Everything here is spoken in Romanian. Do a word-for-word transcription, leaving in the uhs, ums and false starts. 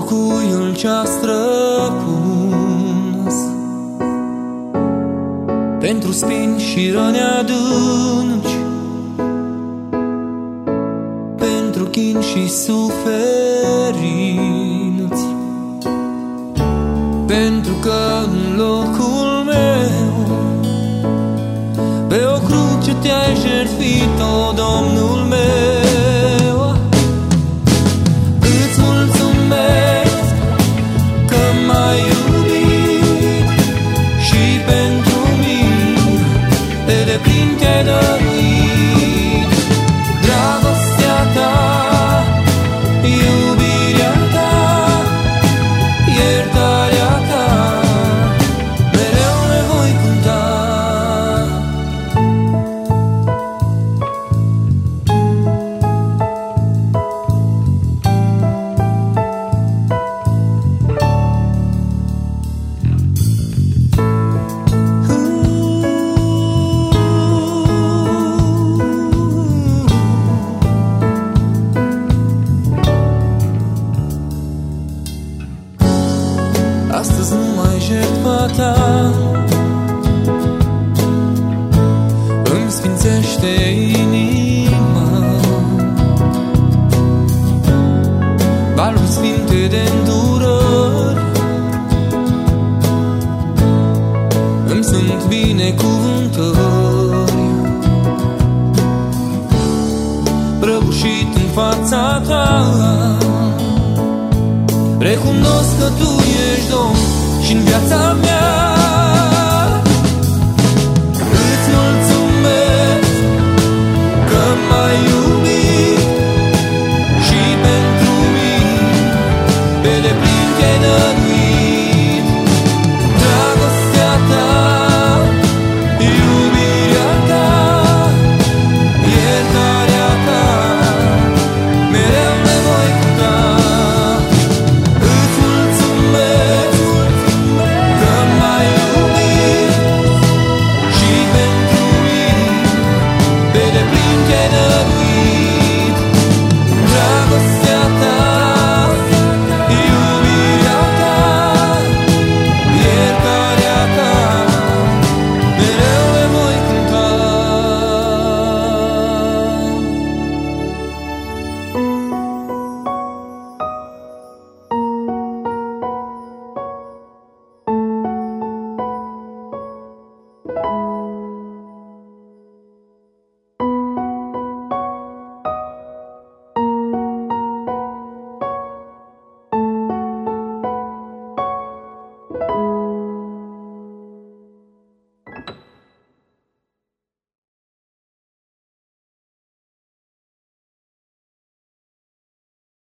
cuiul ce-a străpuns, pentru spini și răni adânci, pentru chin și suferinți, pentru că în locul meu pe o cruce te-ai jertfit, o Domnul meu. Îți mulțumesc că m-ai iubit și pentru mine de deplin te-ai dăruit. Dragostea ta, iubirea ta, iertarea ta, mereu le voi cânta. Astăzi numai jertfa ta îmi sfințește inima, valuri sfinte de îndurări îmi sunt binecuvântări. Prăbușit în fața ta, recunosc că tu ești Domn și în viața mea